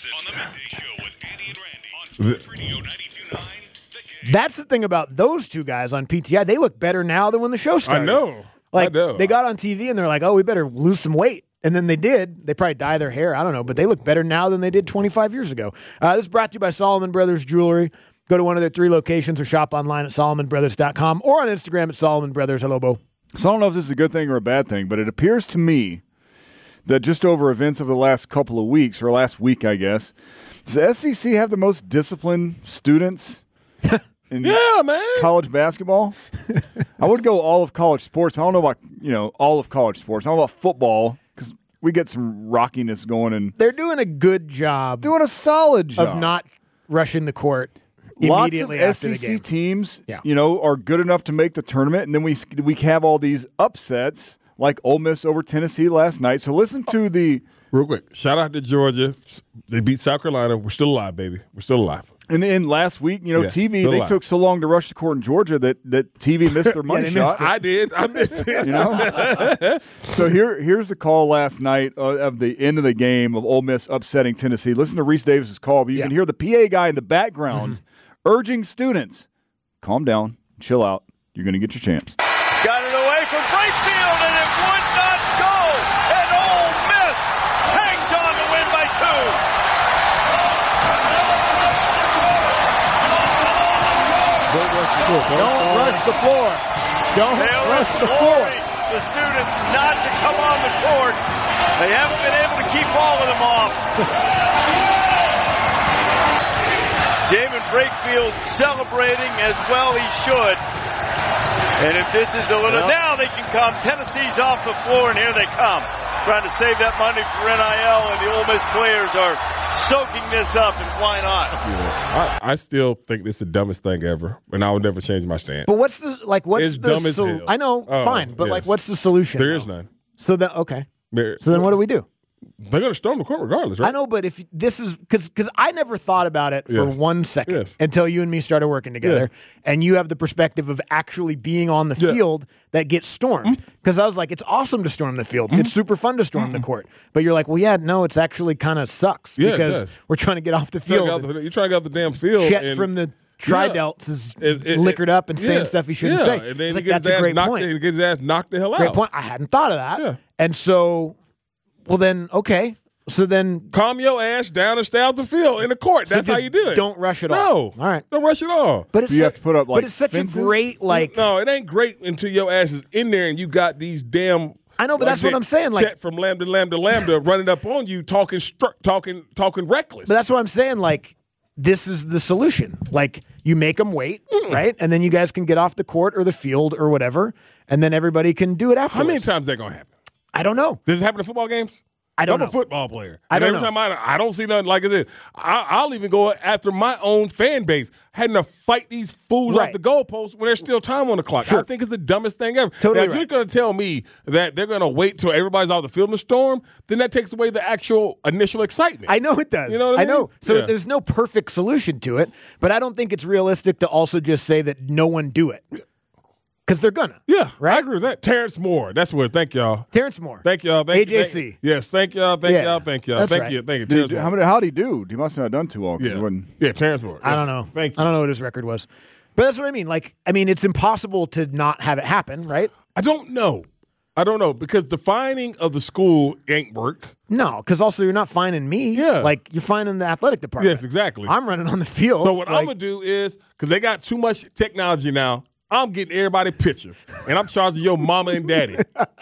The- that's the thing about those two guys on P T I. They look better now than when the show started. I know. Like I know. they got on T V and they're like, "Oh, we better lose some weight." And then they did. They probably dye their hair. I don't know, but they look better now than they did twenty-five years ago. Uh, this is brought to you by Solomon Brothers Jewelry. Go to one of their three locations or shop online at solomon brothers dot com or on Instagram at Solomon Brothers. Hello, Bo. So I don't know if this is a good thing or a bad thing, but it appears to me that just over events of the last couple of weeks, or last week, I guess, does the S E C have the most disciplined students in yeah, man. college basketball? I would go all of college sports. I don't know about, you know, all of college sports. I don't know about football because we get some rockiness going. And they're doing a good job. Doing a solid job. Of not rushing the court Lots of immediately after S E C the game. teams, Yeah. you know, are good enough to make the tournament, and then we we have all these upsets like Ole Miss over Tennessee last night. So listen to the real quick. Shout out to Georgia. They beat South Carolina. We're still alive, baby. We're still alive. And then last week, you know, Yes, T V, still they alive. took so long to rush the court in Georgia that, that T V missed their money they shot. missed it. I did. I missed it. You know? So here, here's the call last night uh, of the end of the game of Ole Miss upsetting Tennessee. Listen to Reese Davis's call, but you Yeah. can hear the P A guy in the background urging students, calm down, chill out. You're going to get your chance. Got it away from Brakefield, and it would not go. And Ole Miss hangs on to win by two. Don't rush the floor. Don't They'll rush the floor. The students not to come on the court. They haven't been able to keep all of them off. Jamin Brakefield celebrating as well he should. And if this is a little, Well, now they can come. Tennessee's off the floor, and here they come. Trying to save that money for N I L, and the Ole Miss players are soaking this up, and why not? I, I still think this is the dumbest thing ever, and I would never change my stance. But what's the like? What's It's the dumb as sol- hell. I know, Oh, fine, but like, yes. what's the solution? There though? is none. So that okay. There- So then, what do we do? They're going to storm the court regardless, right? I know, but if this is because because I never thought about it for Yes. one second Yes. until you and me started working together, and you have the perspective of actually being on the Yeah. field that gets stormed. Because I was like, it's awesome to storm the field. It's super fun to storm the court. But you're like, well, yeah, no, it's actually kind of sucks Yeah, it because does. we're trying to get off the You're trying field. to get out the- You're trying to get out the damn field. Chet and- from the Yeah. Tri-Delts is It- it- liquored up and saying yeah. stuff he shouldn't yeah. say. And then It's he like, gets that's his a ass great knocked, point. He gets his ass knocked the hell out. Great point. I hadn't thought of that. Yeah. And so, well, then, okay. So then, Calm your ass down and stay out the field in the court. So That's how just you do it. don't rush it no. all. All right. Don't rush it all. but it's Do you su- have to put up, like, but it's such fences? a great like. No, it ain't great until your ass is in there and you got these damn. I know, but like that's what that I'm saying, like- Chet from lambda lambda lambda running up on you, talking str- talking talking reckless. But that's what I'm saying. Like, this is the solution. Like, you make them wait, right, and then you guys can get off the court or the field or whatever, and then everybody can do it How afterwards. many times is that gonna happen? I don't know. Does it happen in football games? I don't I'm know. a football player. I And don't every know. time I, I don't see nothing like it. I, I'll even go after my own fan base, having to fight these fools Right. off the goalpost when there's still time on the clock. Sure. I think it's the dumbest thing ever. Totally now, if right. you're going to tell me that they're going to wait till everybody's off the field in the storm, then that takes away the actual initial excitement. I know it does. You know what I I know. mean? So Yeah. there's no perfect solution to it, but I don't think it's realistic to also just say that no one do it. Because they're gonna. Yeah, Right? I agree with that. Terrence Moore. That's what. Thank y'all. Terrence Moore. Thank y'all. Thank A J you. C. Thank, yes. Thank y'all. Thank Yeah, y'all. Thank y'all. that's Thank right. you. Thank you. Dude, Terrence how, Moore. many, how'd he do? He must not have done too well. 'cause Yeah. he wasn't- yeah, Terrence Moore. I don't know. Thank you. I don't know what his record was. But that's what I mean. Like, I mean, it's impossible to not have it happen, right? I don't know. I don't know because the finding of the school ain't work. No, because also you're not finding me. Yeah. Like, you're finding the athletic department. Yes, exactly. I'm running on the field. So what I'm like- gonna do is because they got too much technology now. I'm getting everybody picture, and I'm charging your mama and daddy.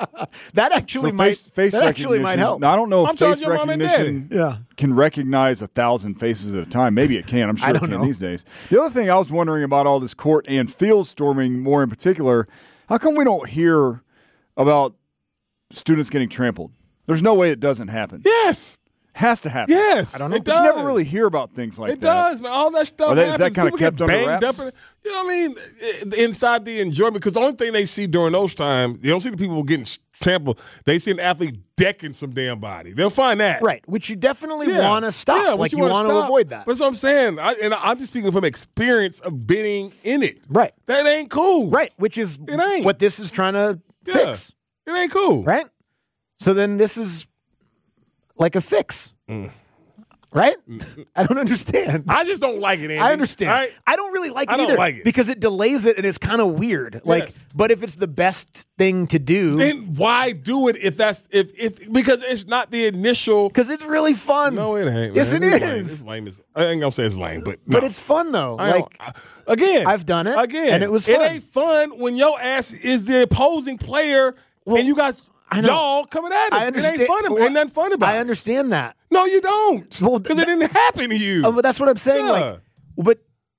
that actually So might face, face that actually might recognition- help. Now, I don't know if I'm telling face your mom and recognition Yeah. can recognize a thousand faces at a time. Maybe it can. I'm sure I it don't can know. these days. The other thing I was wondering about all this court and field storming more in particular, how come we don't hear about students getting trampled? There's no way it doesn't happen. Yes, Has to happen. yes. I don't know. It You does. never really hear about things like It that. does, man. All that stuff. Are they- is that happens. kinda People get kept under banged wraps? up in it. You know what I mean? I- Inside the enjoyment, because the only thing they see during those times, they don't see the people getting trample, they see an athlete decking some damn body. They'll find that. Right, which you definitely Yeah. want to stop. Yeah, like which you, wanna want to stop. avoid that. That's what I'm saying. I, and I'm just speaking from experience of being in it. Right. That ain't cool. Right, which is It ain't. what this is trying to Yeah. fix. It ain't cool. Right? So then this is like a fix. Mm. Right? I don't understand. I just don't like it, Andy. I understand. All right? I don't really like it I don't either like it. because it delays it and it's kind of weird. Like, Yes. but if it's the best thing to do, Then why do it if that's if if because it's not the initial? Because it's really fun. No, it ain't. Yes, man. it It's lame. is. It's lame. As, I ain't gonna say it's lame, but no. but it's fun though. I Like don't- I- again, I've done it again, and it was It fun. ain't fun when your ass is the opposing player and you got I know. y'all coming at us. I understand. It ain't fun. Well, ain't nothing fun about I it. understand that. No, you don't. Well, Because it didn't happen to you. Oh, but that's what I'm saying. Yeah. Like, but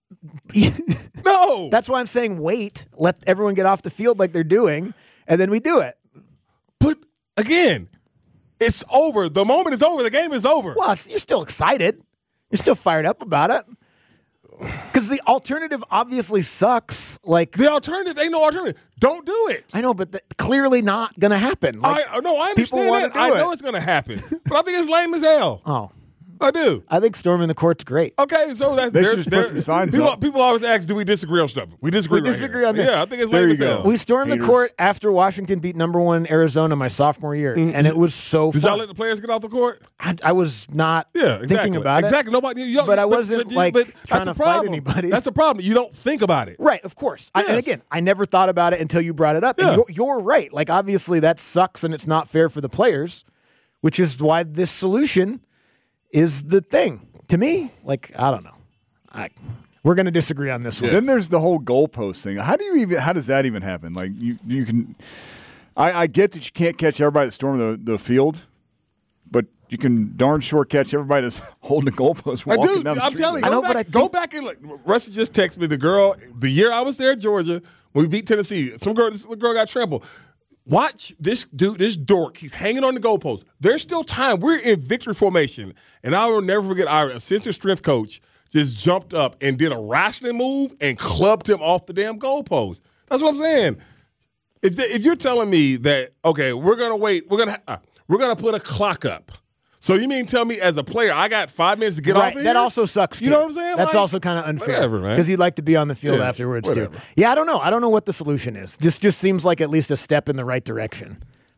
no, that's why I'm saying wait. Let everyone get off the field like they're doing, and then we do it. But again, it's over. The moment is over. The game is over. Well, you're still excited. You're still fired up about it. Because the alternative obviously sucks. Like The alternative, ain't no alternative. Don't do it. I know, but th- clearly not going to happen. Like, I no, I people understand wanna that. do I it. know it's going to happen, but I think it's lame as hell. Oh, I do. I think storming the court's great. Okay, so that's They there- should just put there- some signs people, up. people always ask, do we disagree on stuff? We disagree. We right disagree here. on this. Yeah, I think it's There lame you as go. hell. We stormed Haters. the court after Washington beat number one Arizona my sophomore year, and it was so Did y'all fun. let the players get off the court? I, I was not Yeah, exactly. thinking about exactly. Nobody, you, But I wasn't, like, but trying that's the to fight problem. anybody. That's the problem. You don't think about it. it. Right, of course. I, and Yes. again, I never thought about it until you brought it up. Yeah. And you're, you're right. Like, obviously, that sucks and it's not fair for the players, which is why this solution is the thing. To me, like, I don't know. I, we're going to disagree on this one. Then there's the whole goalpost thing. How do you even? How does that even happen? Like you, you can. I, I get that you can't catch everybody that stormed the, the field, but you can darn sure catch everybody that's holding the goalpost I walking do. down the I'm street. telling you. I Go know, back, but I go think- back and look. Rusty just texted me. The girl, the year I was there at Georgia, when we beat Tennessee, some girl, this little girl got trampled. Watch this dude, this dork. He's hanging on the goalpost. There's still time. We're in victory formation, and I will never forget our assistant strength coach just jumped up and did a wrestling move and clubbed him off the damn goalpost. That's what I'm saying. If the, if you're telling me that okay, we're gonna wait, we're gonna uh, we're gonna put a clock up. So you mean tell me as a player I got five minutes to get right, off of that here? also sucks. You too. know what I'm saying? That's Like, also kind of unfair. whatever, man. Because you'd like to be on the field Yeah, afterwards whatever. too. Yeah, I don't know. I don't know what the solution is. This just seems like at least a step in the right direction.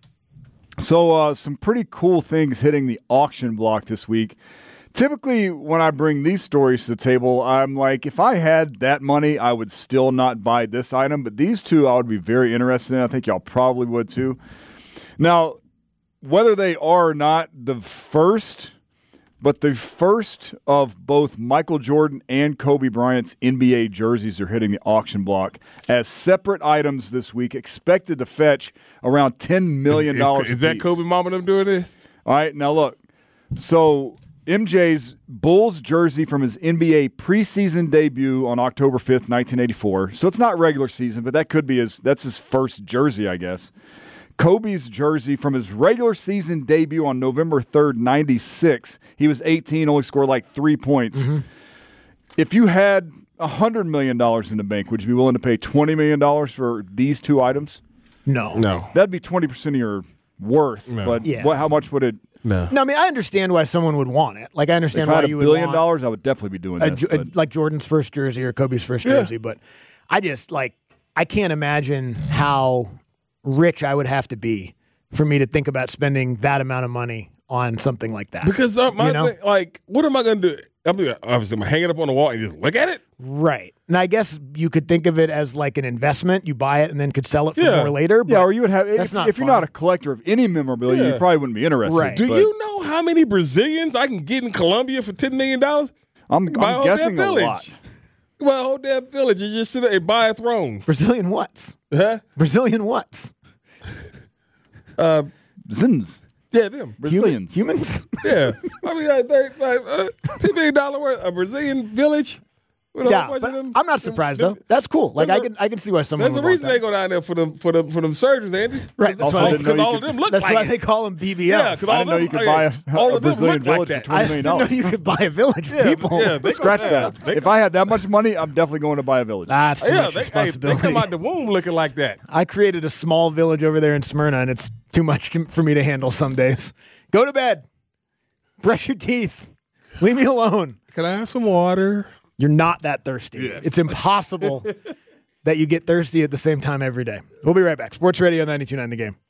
So, uh, some pretty cool things hitting the auction block this week. Typically, when I bring these stories to the table, I'm like, if I had that money, I would still not buy this item. But these two, I would be very interested in. I think y'all probably would too. Now, whether they are or not the first, but the first of both Michael Jordan and Kobe Bryant's N B A jerseys are hitting the auction block as separate items this week, expected to fetch around ten million dollars. Is, is, is that Kobe Mama them doing this? All right, now look. So M J's Bulls jersey from his N B A preseason debut on October fifth, nineteen eighty-four. So it's not regular season, but that could be his that's his first jersey, I guess. Kobe's jersey from his regular season debut on November third, ninety-six. He was eighteen, only scored like three points. Mm-hmm. If you had one hundred million dollars in the bank, would you be willing to pay twenty million dollars for these two items? No. No. That'd be twenty percent of your worth. No. But Yeah. what, how much would it? No. No, I mean I understand why someone would want it. Like I understand If I why had a you would billion want dollars, I would definitely be doing a, this. Jo- a- but- like Jordan's first jersey or Kobe's first Yeah. jersey. But I just like I can't imagine how rich I would have to be for me to think about spending that amount of money on something like that. Because uh, my You know? thing, like, what am I going to do? I'm gonna, obviously, I'm gonna hang it up on the wall and just look at it. Right. And I guess you could think of it as like an investment. You buy it and then could sell it for Yeah. more later. But yeah, or you would have that's if, not if you're fun. not a collector of any memorabilia, Yeah. you probably wouldn't be interested. Right. Do but you know how many Brazilians I can get in Colombia for ten million dollars? I'm, Buy a I'm whole guessing damn a village. lot. Well, a whole damn village. You just sit there and buy a throne. Brazilian what's? Huh? Brazilian what's? Uh, Zins. yeah, them. Brazilians. Humans? Yeah. I mean, like, thirty, like uh, ten million dollars worth a Brazilian village. With a Yeah, whole bunch but of them, I'm not surprised though. That's cool. Like I There's a- can I can see why someone. There's a would want reason that. they go down there for them for them for them surgeries, Andy. Right. That's Also, why I they, didn't know Because you all could- of them look that's like why it. they call them B B Ls. Yeah, because I all didn't know them, you could hey, buy a, all a of them Brazilian look like village that. for twenty I million didn't know dollars. you could buy a village of Yeah, people. yeah, they Scratch go- that. yeah, they If I had that much money, I'm definitely going to buy a village. That's too Yeah, much they, hey, they responsibility. come out the womb looking like that. I created a small village over there in Smyrna, and it's too much to, for me to handle some days. Go to bed. Brush your teeth. Leave me alone. Can I have some water? You're not that thirsty. Yes. It's impossible that you get thirsty at the same time every day. We'll be right back. Sports Radio ninety-two point nine The Game.